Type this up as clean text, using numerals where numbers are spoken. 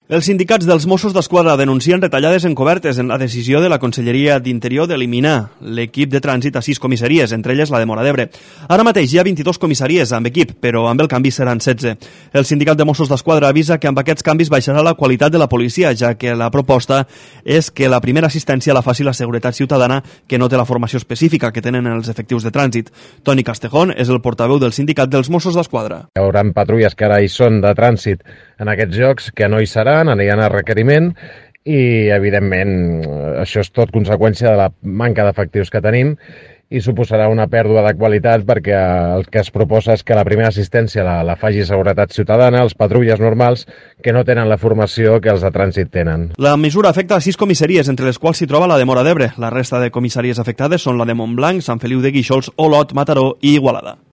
Els sindicats dels Mossos d'Esquadra denuncien retallades encobertes en la decisió de la Conselleria d'Interior d'eliminar l'equip de trànsit a 6 comissaries, entre elles la de Móra d'Ebre. Ara mateix hi ha 22 comissaries amb equip, però amb el canvi seran 16. El sindicat de Mossos d'Esquadra avisa que amb aquests canvis baixarà la qualitat de la policia, ja que la proposta és que la primera assistència la faci la Seguretat Ciutadana, que no té la formació específica que tenen els efectius de trànsit. Toni Castejón és el portaveu del sindicat dels Mossos d'Esquadra. Hi haurà patrulles que ara hi són de trànsit en aquests llocs, que no hi seran, aniran a requeriment i, evidentment, això és tot conseqüència de la manca d'efectius que tenim i suposarà una pèrdua de qualitat perquè el que es proposa és que la primera assistència la faci Seguretat Ciutadana, els patrulles normals que no tenen la formació que els de trànsit tenen. La mesura afecta a 6 comissaries, entre les quals s'hi troba la de Móra d'Ebre. La resta de comissaries afectades són la de Montblanc, Sant Feliu de Guíxols, Olot, Mataró i Igualada.